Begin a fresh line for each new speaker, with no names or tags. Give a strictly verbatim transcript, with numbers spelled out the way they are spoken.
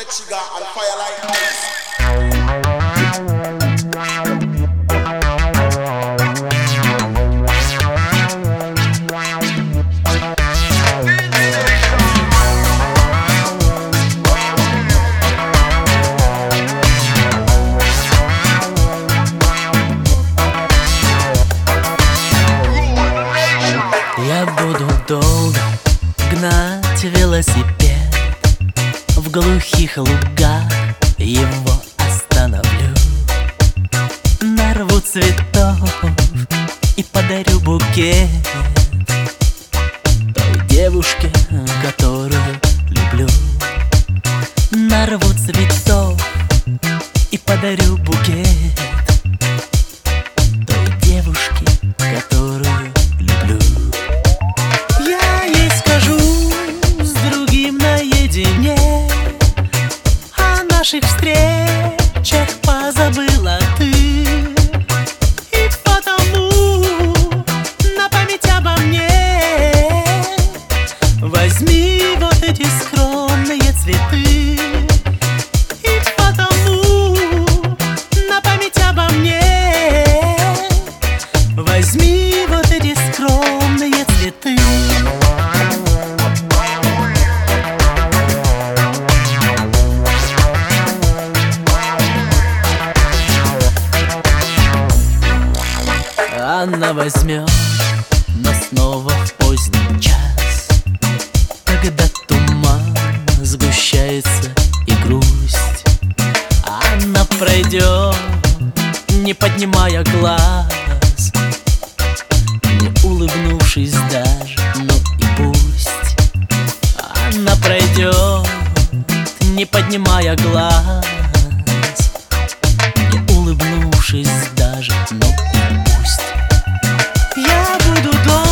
the trigger and fire like ice.
Я буду долго гнать велосипед, в глухих лугах его остановлю. Нарву цветов и подарю букет той девушке, которую люблю. Нарву цветов и подарю букет той девушке, которую люблю. Я ей скажу с другим наедине, о наших встречах позабыла ты. И потому на память обо мне возьми вот эти скромные цветы. И потому на память обо мне возьми вот эти скромные цветы. Она возьмет, но снова в поздний час, когда туман сгущается и грусть. Она пройдет, не поднимая глаз, не улыбнувшись даже, ну и пусть. Она пройдет, не поднимая глаз, не улыбнувшись даже, ну и пусть. Я буду дома.